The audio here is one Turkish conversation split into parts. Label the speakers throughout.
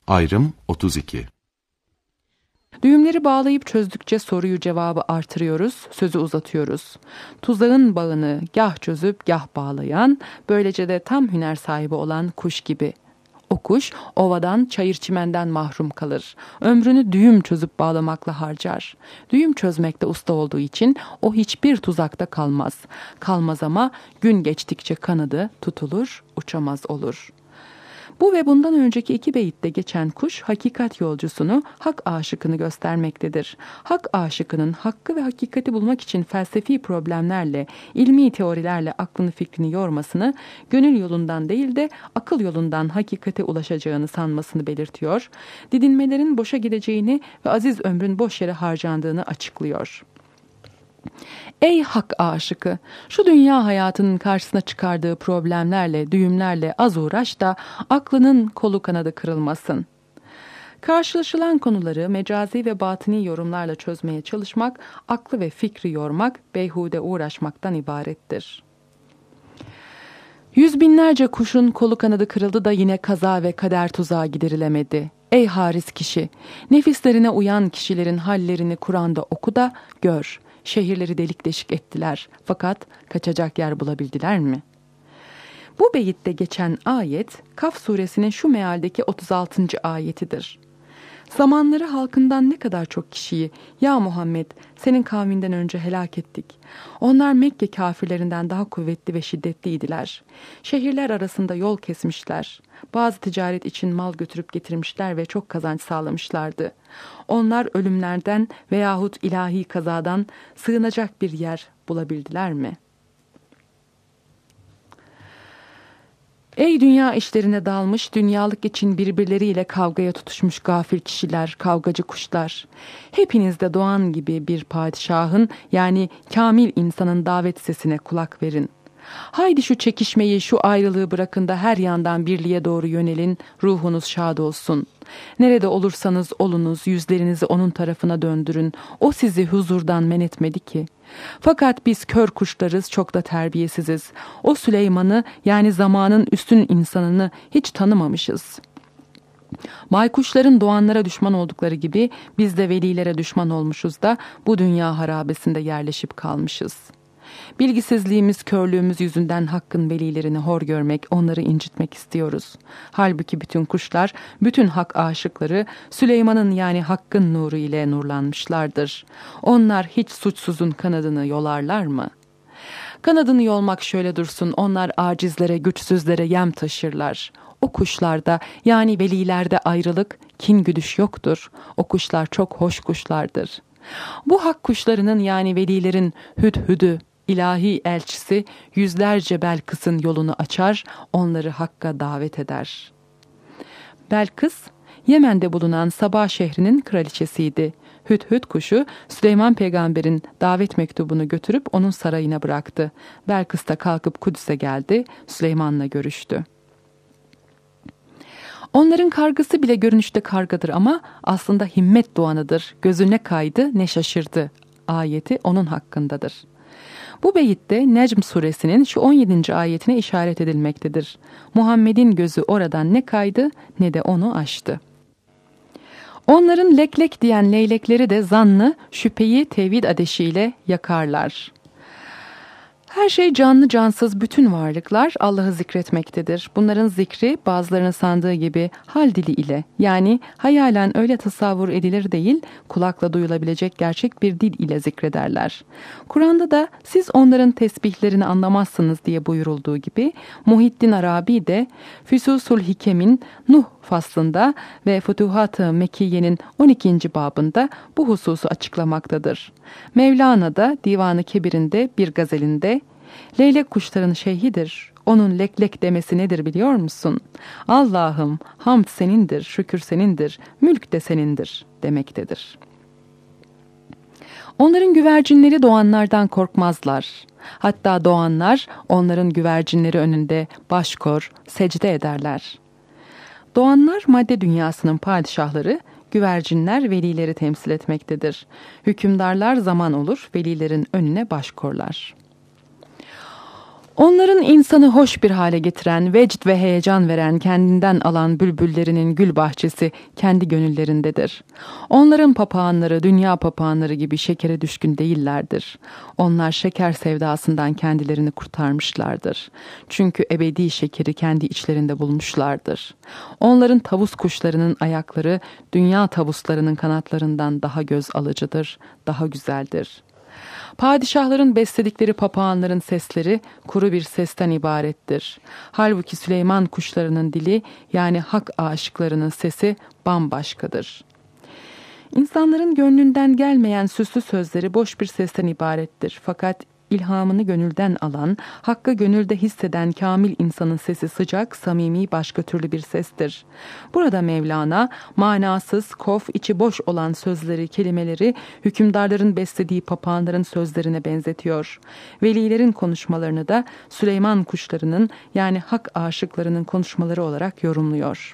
Speaker 1: Ayrım 32.
Speaker 2: Düğümleri bağlayıp çözdükçe soruyu cevabı artırıyoruz, sözü uzatıyoruz. Tuzağın bağını gah çözüp gah bağlayan, böylece de tam hüner sahibi olan kuş gibi. O kuş ovadan, çayır çimenden mahrum kalır. Ömrünü düğüm çözüp bağlamakla harcar. Düğüm çözmekte usta olduğu için o hiçbir tuzakta kalmaz. Kalmaz ama gün geçtikçe kanadı tutulur, uçamaz olur. Bu ve bundan önceki iki beyitte geçen kuş hakikat yolcusunu, hak aşıkını göstermektedir. Hak aşıkının hakkı ve hakikati bulmak için felsefi problemlerle, ilmi teorilerle aklını fikrini yormasını, gönül yolundan değil de akıl yolundan hakikate ulaşacağını sanmasını belirtiyor, didinmelerin boşa gideceğini ve aziz ömrün boş yere harcandığını açıklıyor. Ey hak aşıkı, şu dünya hayatının karşısına çıkardığı problemlerle, düğümlerle az uğraş da aklının kolu kanadı kırılmasın. Karşılaşılan konuları mecazi ve batini yorumlarla çözmeye çalışmak, aklı ve fikri yormak, beyhude uğraşmaktan ibarettir. Yüz binlerce kuşun kolu kanadı kırıldı da yine kaza ve kader tuzağı giderilemedi. Ey haris kişi, nefislerine uyan kişilerin hallerini Kur'an'da oku da gör. Şehirleri delik deşik ettiler. Fakat kaçacak yer bulabildiler mi? Bu beyitte geçen ayet, Kaf suresinin şu mealdeki 36. ayetidir. Zamanları halkından ne kadar çok kişiyi, ya Muhammed, senin kavminden önce helak ettik. Onlar Mekke kafirlerinden daha kuvvetli ve şiddetliydiler. Şehirler arasında yol kesmişler. Bazı ticaret için mal götürüp getirmişler ve çok kazanç sağlamışlardı. Onlar ölümlerden veyahut ilahi kazadan sığınacak bir yer bulabildiler mi? Ey dünya işlerine dalmış, dünyalık için birbirleriyle kavgaya tutuşmuş gafil kişiler, kavgacı kuşlar. Hepiniz de doğan gibi bir padişahın, yani kamil insanın davet sesine kulak verin. Haydi şu çekişmeyi, şu ayrılığı bırakın da her yandan birliğe doğru yönelin, ruhunuz şad olsun. Nerede olursanız olunuz, yüzlerinizi onun tarafına döndürün. O sizi huzurdan men etmedi ki. Fakat biz kör kuşlarız, çok da terbiyesiziz. O Süleyman'ı, yani zamanın üstün insanını hiç tanımamışız. Baykuşların doğanlara düşman oldukları gibi biz de velilere düşman olmuşuz da bu dünya harabesinde yerleşip kalmışız. Bilgisizliğimiz, körlüğümüz yüzünden hakkın velilerini hor görmek, onları incitmek istiyoruz. Halbuki bütün kuşlar, bütün hak aşıkları Süleyman'ın, yani hakkın nuru ile nurlanmışlardır. Onlar hiç suçsuzun kanadını yolarlar mı? Kanadını yolmak şöyle dursun, onlar acizlere, güçsüzlere yem taşırlar. O kuşlarda, yani velilerde ayrılık, kin güdüş yoktur. O kuşlar çok hoş kuşlardır. Bu hak kuşlarının, yani velilerin hüdhüdü, ilahi elçisi yüzlerce Belkıs'ın yolunu açar, onları hakka davet eder. Belkıs, Yemen'de bulunan Sabah şehrinin kraliçesiydi. Hüdhüd kuşu Süleyman peygamberin davet mektubunu götürüp onun sarayına bıraktı. Belkıs da kalkıp Kudüs'e geldi, Süleyman'la görüştü. Onların kargısı bile görünüşte kargadır ama aslında himmet doğanıdır. Gözü ne kaydı ne şaşırdı. Ayeti onun hakkındadır. Bu beyitte Necm suresinin şu 17. ayetine işaret edilmektedir. Muhammed'in gözü oradan ne kaydı ne de onu aştı. Onların lek lek diyen leylekleri de zannı, şüpheyi tevhid ateşiyle yakarlar. Her şey canlı cansız bütün varlıklar Allah'ı zikretmektedir. Bunların zikri bazılarının sandığı gibi hal dili ile, yani hayalen öyle tasavvur edilir değil, kulakla duyulabilecek gerçek bir dil ile zikrederler. Kur'an'da da siz onların tesbihlerini anlamazsınız diye buyurulduğu gibi Muhyiddin Arabi de Füsusul Hikem'in Nuh faslında ve Fütuhat-ı Mekkiye'nin 12. babında bu hususu açıklamaktadır. Mevlana da Divan-ı Kebir'inde bir gazelinde leylek kuşların şeyhidir. Onun lek lek demesi nedir biliyor musun? Allah'ım hamd senindir, şükür senindir, mülk de senindir demektedir. Onların güvercinleri doğanlardan korkmazlar. Hatta doğanlar onların güvercinleri önünde başkor, secde ederler. Doğanlar madde dünyasının padişahları, güvercinler velileri temsil etmektedir. Hükümdarlar zaman olur, velilerin önüne başkorlar. Onların insanı hoş bir hale getiren, vecd ve heyecan veren, kendinden alan bülbüllerinin gül bahçesi kendi gönüllerindedir. Onların papağanları dünya papağanları gibi şekere düşkün değillerdir. Onlar şeker sevdasından kendilerini kurtarmışlardır. Çünkü ebedi şekeri kendi içlerinde bulmuşlardır. Onların tavus kuşlarının ayakları dünya tavuslarının kanatlarından daha göz alıcıdır, daha güzeldir. Padişahların besledikleri papağanların sesleri kuru bir sesten ibarettir. Halbuki Süleyman kuşlarının dili, yani hak aşıklarının sesi bambaşkadır. İnsanların gönlünden gelmeyen süslü sözleri boş bir sesten ibarettir. Fakat ilhamını gönülden alan, hakkı gönülde hisseden kamil insanın sesi sıcak, samimi, başka türlü bir sestir. Burada Mevlana, manasız, kof, içi boş olan sözleri, kelimeleri, hükümdarların beslediği papağanların sözlerine benzetiyor. Velilerin konuşmalarını da Süleyman kuşlarının, yani hak aşıklarının konuşmaları olarak yorumluyor.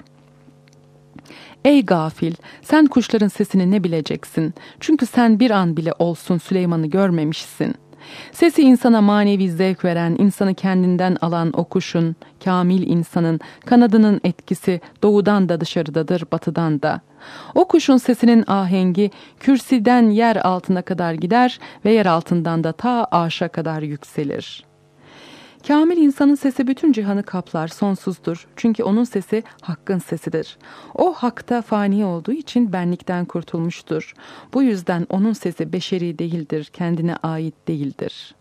Speaker 2: Ey gafil, sen kuşların sesini ne bileceksin? Çünkü sen bir an bile olsun Süleyman'ı görmemişsin. Sesi insana manevi zevk veren, insanı kendinden alan o kuşun, kamil insanın kanadının etkisi doğudan da dışarıdadır, batıdan da. O kuşun sesinin ahengi kürsiden yer altına kadar gider ve yer altından da ta arşa kadar yükselir. Kamil insanın sesi bütün cihanı kaplar, sonsuzdur. Çünkü onun sesi hakkın sesidir. O hakta fani olduğu için benlikten kurtulmuştur. Bu yüzden onun sesi beşeri değildir, kendine ait değildir.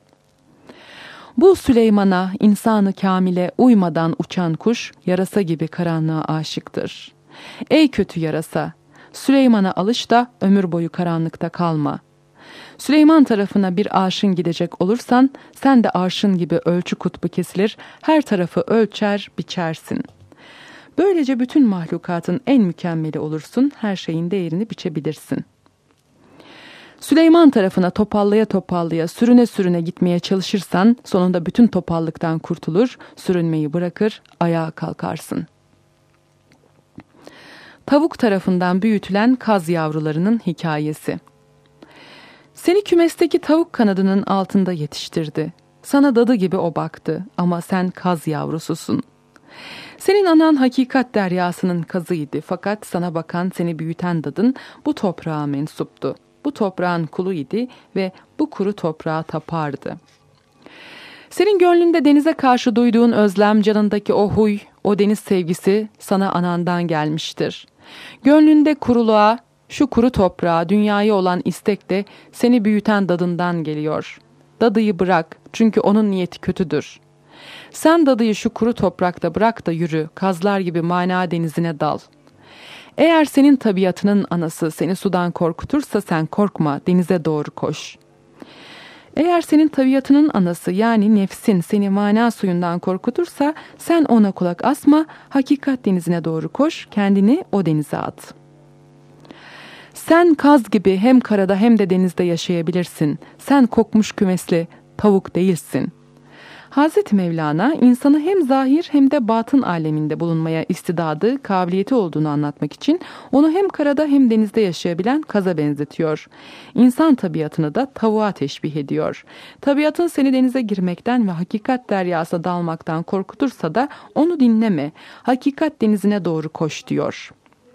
Speaker 2: Bu Süleyman'a, insanı kamile uymadan uçan kuş, yarasa gibi karanlığa aşıktır. Ey kötü yarasa, Süleyman'a alış da ömür boyu karanlıkta kalma. Süleyman tarafına bir arşın gidecek olursan, sen de arşın gibi ölçü kutbu kesilir, her tarafı ölçer, biçersin. Böylece bütün mahlukatın en mükemmeli olursun, her şeyin değerini biçebilirsin. Süleyman tarafına topallaya topallaya, sürüne sürüne gitmeye çalışırsan, sonunda bütün topallıktan kurtulur, sürünmeyi bırakır, ayağa kalkarsın. Tavuk tarafından büyütülen kaz yavrularının hikayesi. Seni kümesteki tavuk kanadının altında yetiştirdi. Sana dadı gibi o baktı ama sen kaz yavrususun. Senin anan hakikat deryasının kazıydı fakat sana bakan, seni büyüten dadın bu toprağa mensuptu. Bu toprağın kulu idi ve bu kuru toprağa tapardı. Senin gönlünde denize karşı duyduğun özlem, canındaki o huy, o deniz sevgisi sana anandan gelmiştir. Gönlünde kuruluğa, şu kuru toprağa, dünyaya olan istek de seni büyüten dadından geliyor. Dadıyı bırak, çünkü onun niyeti kötüdür. Sen dadıyı şu kuru toprakta bırak da yürü, kazlar gibi mana denizine dal. Eğer senin tabiatının anası seni sudan korkutursa sen korkma, denize doğru koş. Eğer senin tabiatının anası, yani nefsin, seni mana suyundan korkutursa sen ona kulak asma, hakikat denizine doğru koş, kendini o denize at. Sen kaz gibi hem karada hem de denizde yaşayabilirsin. Sen kokmuş kümesli tavuk değilsin. Hazreti Mevlana insanı hem zahir hem de batın aleminde bulunmaya istidadı, kabiliyeti olduğunu anlatmak için onu hem karada hem denizde yaşayabilen kaza benzetiyor. İnsan tabiatını da tavuğa teşbih ediyor. Tabiatın seni denize girmekten ve hakikat deryasına dalmaktan korkutursa da onu dinleme, hakikat denizine doğru koş diyor.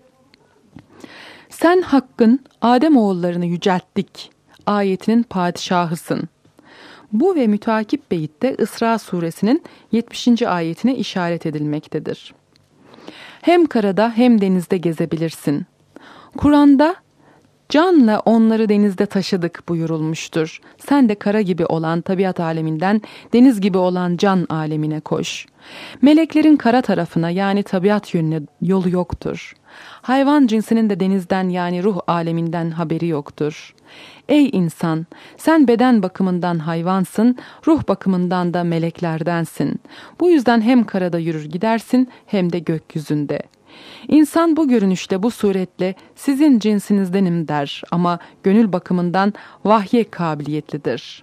Speaker 2: Sen Hakk'ın Adem oğullarını yücelttik ayetinin padişahısın. Bu ve mütakip beyitte İsra suresinin 70. ayetine işaret edilmektedir. Hem karada hem denizde gezebilirsin. Kur'an'da canla onları denizde taşıdık buyurulmuştur. Sen de kara gibi olan tabiat aleminden deniz gibi olan can alemine koş. Meleklerin kara tarafına, yani tabiat yönüne yolu yoktur. Hayvan cinsinin de denizden, yani ruh aleminden haberi yoktur. Ey insan, sen beden bakımından hayvansın, ruh bakımından da meleklerdensin. Bu yüzden hem karada yürür gidersin hem de gökyüzünde. İnsan bu görünüşte, bu suretle sizin cinsinizdenim der ama gönül bakımından vahye kabiliyetlidir.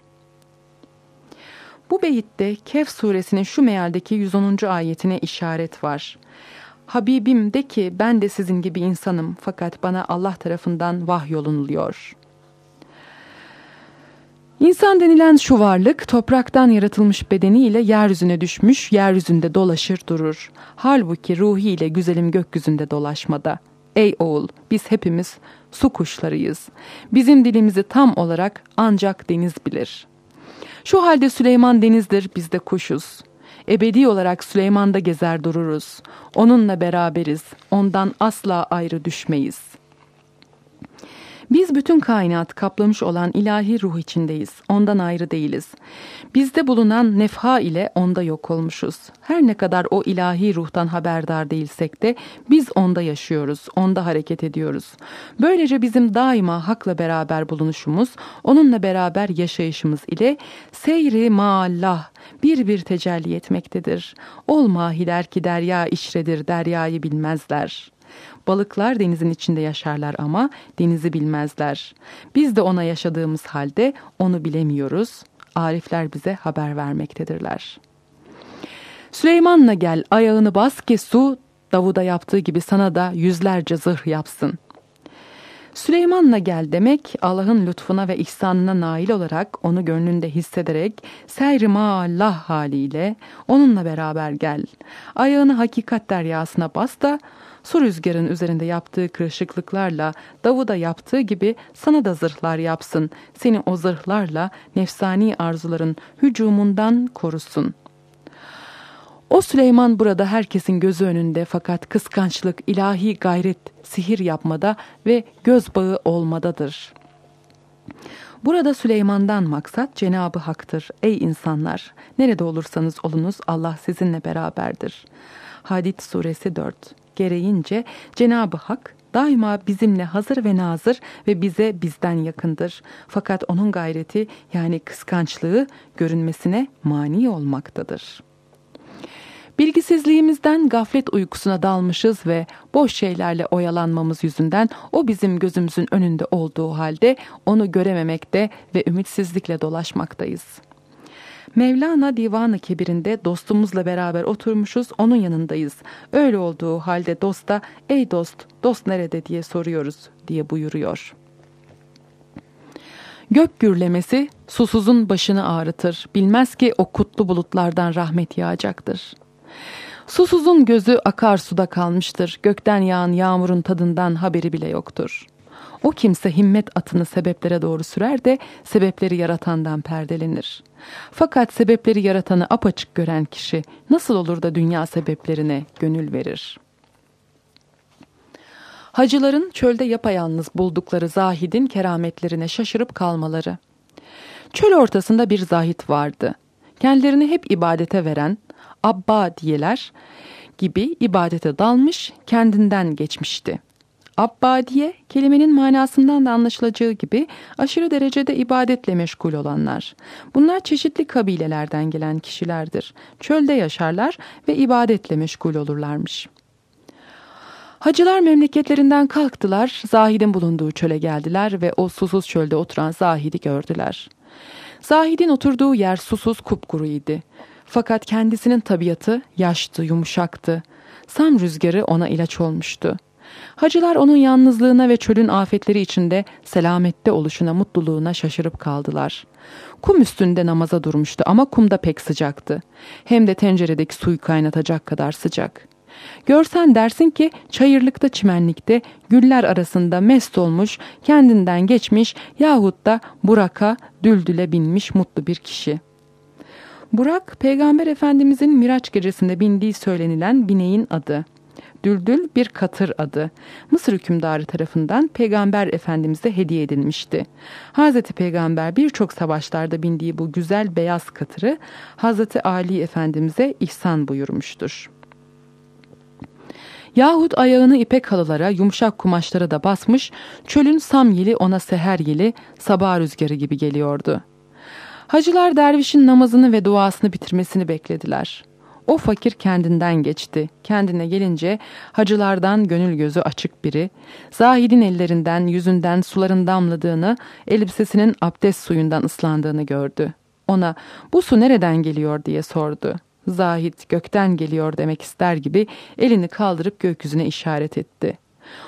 Speaker 2: Bu beyitte Kehf suresinin şu mealdeki 110. ayetine işaret var. Habibim de ki ben de sizin gibi insanım fakat bana Allah tarafından vahyolunuluyor. İnsan denilen şu varlık topraktan yaratılmış bedeniyle yeryüzüne düşmüş, yeryüzünde dolaşır durur. Halbuki ruhiyle güzelim gökyüzünde dolaşmada. Ey oğul, biz hepimiz su kuşlarıyız. Bizim dilimizi tam olarak ancak deniz bilir. Şu halde Süleyman denizdir, biz de kuşuz. Ebedi olarak Süleyman'da gezer dururuz. Onunla beraberiz, ondan asla ayrı düşmeyiz. Biz bütün kainat kaplamış olan ilahi ruh içindeyiz. Ondan ayrı değiliz. Bizde bulunan nefha ile onda yok olmuşuz. Her ne kadar o ilahi ruhtan haberdar değilsek de biz onda yaşıyoruz, onda hareket ediyoruz. Böylece bizim daima hakla beraber bulunuşumuz, onunla beraber yaşayışımız ile seyri maallah bir tecelli etmektedir. Ol mahiler ki derya işredir, deryayı bilmezler. Balıklar denizin içinde yaşarlar ama denizi bilmezler. Biz de ona yaşadığımız halde onu bilemiyoruz. Arifler bize haber vermektedirler. Süleyman'la gel, ayağını bas ki su, Davud'a yaptığı gibi sana da yüzlerce zırh yapsın. Süleyman'la gel demek, Allah'ın lütfuna ve ihsanına nail olarak, onu gönlünde hissederek, seyr-i maallah haliyle onunla beraber gel. Ayağını hakikat deryasına bas da, su rüzgarın üzerinde yaptığı kırışıklıklarla Davud'a yaptığı gibi sana da zırhlar yapsın. Seni o zırhlarla nefsani arzuların hücumundan korusun. O Süleyman burada herkesin gözü önünde fakat kıskançlık, ilahi gayret, sihir yapmada ve göz bağı olmadadır. Burada Süleyman'dan maksat Cenab-ı Hak'tır. Ey insanlar! Nerede olursanız olunuz Allah sizinle beraberdir. Hadid suresi 4. Gereğince Cenab-ı Hak daima bizimle hazır ve nazır ve bize bizden yakındır. Fakat onun gayreti yani kıskançlığı görünmesine mani olmaktadır. Bilgisizliğimizden gaflet uykusuna dalmışız ve boş şeylerle oyalanmamız yüzünden o bizim gözümüzün önünde olduğu halde onu görememekte ve ümitsizlikle dolaşmaktayız. Mevlana Divan-ı Kebir'inde dostumuzla beraber oturmuşuz, onun yanındayız. Öyle olduğu halde dosta, ey dost, dost nerede diye soruyoruz diye buyuruyor. Gök gürlemesi susuzun başını ağrıtır. Bilmez ki o kutlu bulutlardan rahmet yağacaktır. Susuzun gözü akarsuda kalmıştır. Gökten yağan yağmurun tadından haberi bile yoktur. O kimse himmet atını sebeplere doğru sürer de sebepleri yaratandan perdelenir. Fakat sebepleri yaratanı apaçık gören kişi nasıl olur da dünya sebeplerine gönül verir? Hacıların çölde yapayalnız buldukları zahidin kerametlerine şaşırıp kalmaları. Çöl ortasında bir zahit vardı. Kendilerini hep ibadete veren Abbadiyeler gibi ibadete dalmış, kendinden geçmişti. Abbadiye, kelimenin manasından da anlaşılacağı gibi aşırı derecede ibadetle meşgul olanlar. Bunlar çeşitli kabilelerden gelen kişilerdir. Çölde yaşarlar ve ibadetle meşgul olurlarmış. Hacılar memleketlerinden kalktılar, Zahid'in bulunduğu çöle geldiler ve o susuz çölde oturan Zahid'i gördüler. Zahid'in oturduğu yer susuz kupkuruydu. Fakat kendisinin tabiatı yaştı, yumuşaktı. Sam rüzgarı ona ilaç olmuştu. Hacılar onun yalnızlığına ve çölün afetleri içinde selamette oluşuna, mutluluğuna şaşırıp kaldılar. Kum üstünde namaza durmuştu ama kum da pek sıcaktı. Hem de tenceredeki suyu kaynatacak kadar sıcak. Görsen dersin ki çayırlıkta, çimenlikte, güller arasında mest olmuş, kendinden geçmiş yahut da buraka, düldüle binmiş mutlu bir kişi. Burak, Peygamber Efendimizin Miraç gecesinde bindiği söylenilen bineğin adı. Düldül bir katır adı. Mısır hükümdarı tarafından Peygamber Efendimiz'e hediye edilmişti. Hazreti Peygamber birçok savaşlarda bindiği bu güzel beyaz katırı Hazreti Ali Efendimiz'e ihsan buyurmuştur. Yahut ayağını ipek halılara, yumuşak kumaşlara da basmış, çölün sam yeli ona seher yeli, sabah rüzgarı gibi geliyordu. Hacılar dervişin namazını ve duasını bitirmesini beklediler. O fakir kendinden geçti. Kendine gelince hacılardan gönül gözü açık biri, Zahid'in ellerinden, yüzünden suların damladığını, elbisesinin abdest suyundan ıslandığını gördü. Ona bu su nereden geliyor diye sordu. Zahid gökten geliyor demek ister gibi elini kaldırıp gökyüzüne işaret etti.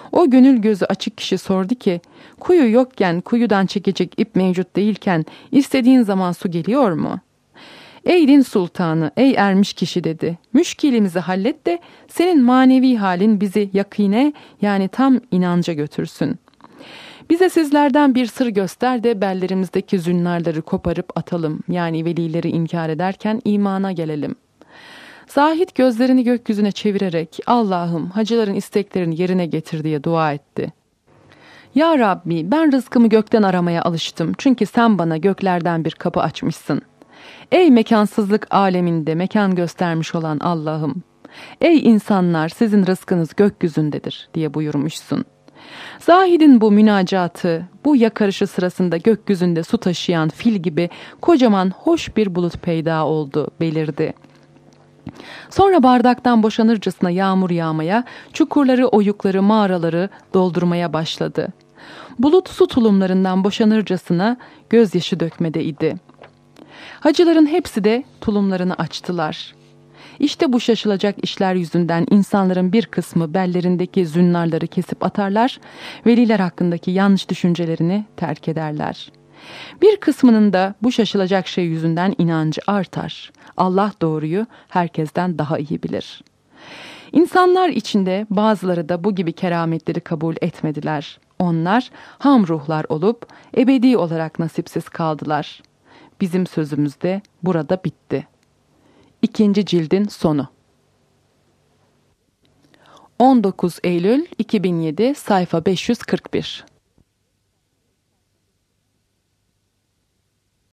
Speaker 2: O gönül gözü açık kişi sordu ki, kuyu yokken, kuyudan çekecek ip mevcut değilken istediğin zaman su geliyor mu? Ey din sultanı, ey ermiş kişi dedi. Müşkilimizi hallet de senin manevi halin bizi yakine, yani tam inanca götürsün. Bize sizlerden bir sır göster de bellerimizdeki zünnarları koparıp atalım. Yani velileri inkar ederken imana gelelim. Zahid gözlerini gökyüzüne çevirerek Allah'ım hacıların isteklerini yerine getir diye dua etti. Ya Rabbi, ben rızkımı gökten aramaya alıştım. Çünkü sen bana göklerden bir kapı açmışsın. Ey mekansızlık aleminde mekan göstermiş olan Allah'ım. Ey insanlar, sizin rızkınız gökyüzündedir diye buyurmuşsun. Zahid'in bu münacatı, bu yakarışı sırasında gökyüzünde su taşıyan fil gibi kocaman hoş bir bulut peyda oldu, belirdi. Sonra bardaktan boşanırcasına yağmur yağmaya, çukurları, oyukları, mağaraları doldurmaya başladı. Bulut su tulumlarından boşanırcasına gözyaşı dökmede idi. Hacıların hepsi de tulumlarını açtılar. İşte bu şaşılacak işler yüzünden insanların bir kısmı bellerindeki zünnarları kesip atarlar, veliler hakkındaki yanlış düşüncelerini terk ederler. Bir kısmının da bu şaşılacak şey yüzünden inancı artar. Allah doğruyu herkesten daha iyi bilir. İnsanlar içinde bazıları da bu gibi kerametleri kabul etmediler. Onlar ham ruhlar olup ebedi olarak nasipsiz kaldılar. Bizim sözümüz de burada bitti. 2. cildin sonu. 19 Eylül 2007 sayfa 541.